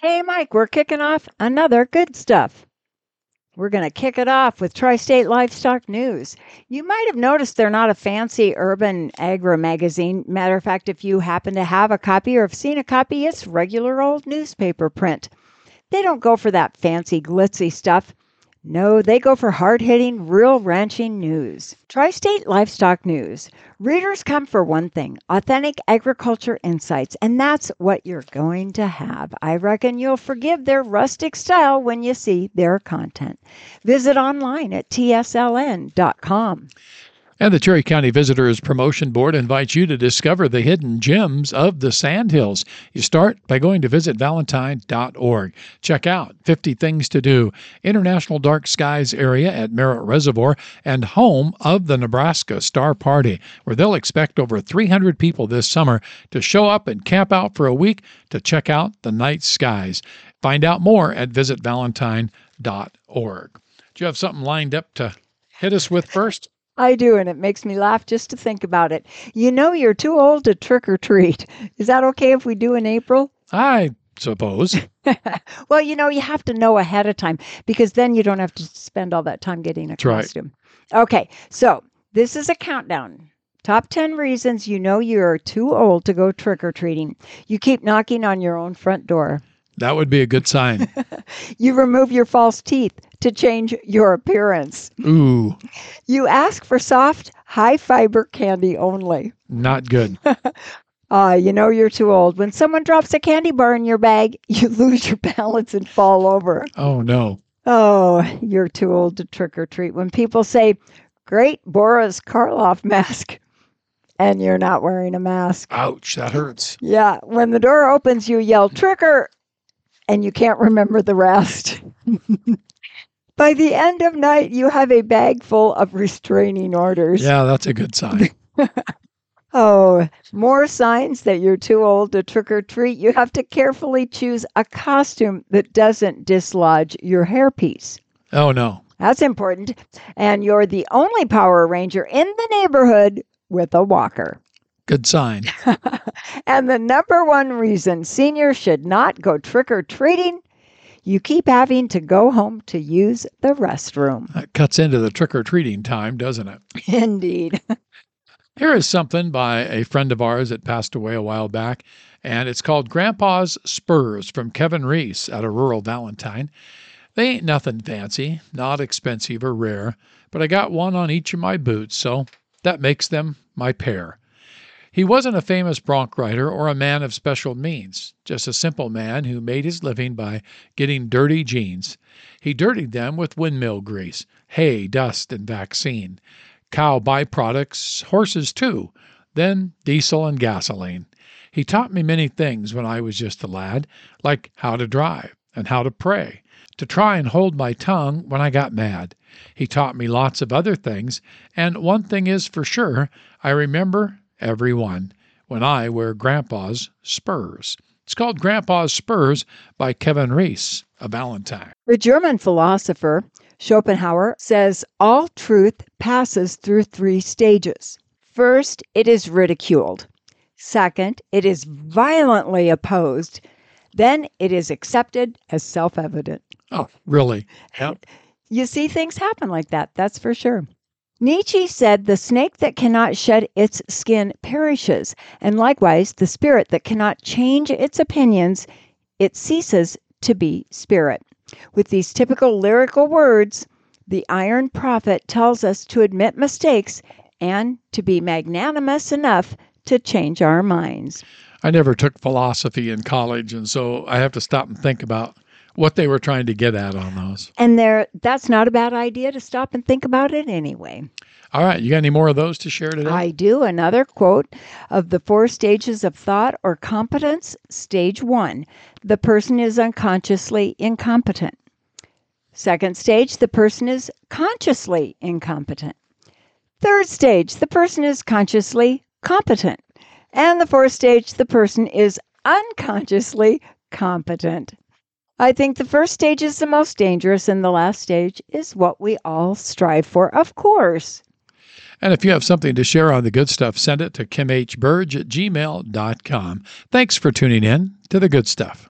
Hey, Mike, we're kicking off another good stuff. We're going to kick it off with Tri State Livestock News. You might have noticed they're not a fancy urban agri magazine. Matter of fact, if you happen to have a copy or have seen a copy, it's regular old newspaper print. They don't go for that fancy, glitzy stuff. No, they go for hard-hitting, real ranching news. Tri-State Livestock News. Readers come for one thing, authentic agriculture insights, and that's what you're going to have. I reckon you'll forgive their rustic style when you see their content. Visit online at tsln.com. And the Cherry County Visitors Promotion Board invites you to discover the hidden gems of the Sandhills. You start by going to visitvalentine.org. Check out 50 Things to Do, International Dark Skies area at Merritt Reservoir, and home of the Nebraska Star Party, where they'll expect over 300 people this summer to show up and camp out for a week to check out the night skies. Find out more at visitvalentine.org. Do you have something lined up to hit us with first? I do, and it makes me laugh just to think about it. You know you're too old to trick or treat. Is that okay if we do in April? I suppose. Well, you have to know ahead of time because then you don't have to spend all that time getting a costume. Right. Okay, so this is a countdown. Top 10 reasons you know you're too old to go trick or treating. You keep knocking on your own front door. That would be a good sign. You remove your false teeth to change your appearance. Ooh. You ask for soft, high-fiber candy only. Not good. You know you're too old. When someone drops a candy bar in your bag, you lose your balance and fall over. Oh, no. Oh, you're too old to trick or treat. When people say, "Great Boris Karloff mask," and you're not wearing a mask. Ouch, that hurts. Yeah, when the door opens, you yell, "Tricker," and you can't remember the rest. By the end of night, you have a bag full of restraining orders. Yeah, that's a good sign. Oh, more signs that you're too old to trick or treat. You have to carefully choose a costume that doesn't dislodge your hairpiece. Oh, no. That's important. And you're the only Power Ranger in the neighborhood with a walker. Good sign. And the number one reason seniors should not go trick-or-treating, you keep having to go home to use the restroom. That cuts into the trick-or-treating time, doesn't it? Indeed. Here is something by a friend of ours that passed away a while back, and it's called Grandpa's Spurs from Kevin Reese out of rural Valentine. They ain't nothing fancy, not expensive or rare, but I got one on each of my boots, so that makes them my pair. He wasn't a famous bronc rider or a man of special means, just a simple man who made his living by getting dirty jeans. He dirtied them with windmill grease, hay, dust, and vaccine. Cow byproducts, horses too, then diesel and gasoline. He taught me many things when I was just a lad, like how to drive and how to pray, to try and hold my tongue when I got mad. He taught me lots of other things, and one thing is for sure, I remember every one when I wear Grandpa's Spurs. It's called Grandpa's Spurs by Kevin Reese of Valentine. The German philosopher Schopenhauer says all truth passes through 3 stages. First, it is ridiculed. Second, it is violently opposed. Then it is accepted as self-evident. Oh, really? Yep. You see things happen like that, that's for sure. Nietzsche said the snake that cannot shed its skin perishes, and likewise the spirit that cannot change its opinions, it ceases to be spirit. With these typical lyrical words, the Iron Prophet tells us to admit mistakes and to be magnanimous enough to change our minds. I never took philosophy in college, and so I have to stop and think about what they were trying to get at on those. And that's not a bad idea to stop and think about it anyway. All right, you got any more of those to share today? I do. Another quote of the 4 stages of thought or competence. Stage 1, the person is unconsciously incompetent. Second stage, the person is consciously incompetent. Third stage, the person is consciously competent. And the 4th stage, the person is unconsciously competent. I think the first stage is the most dangerous, and the last stage is what we all strive for, of course. And if you have something to share on the good stuff, send it to kimhburge@gmail.com. Thanks for tuning in to The Good Stuff.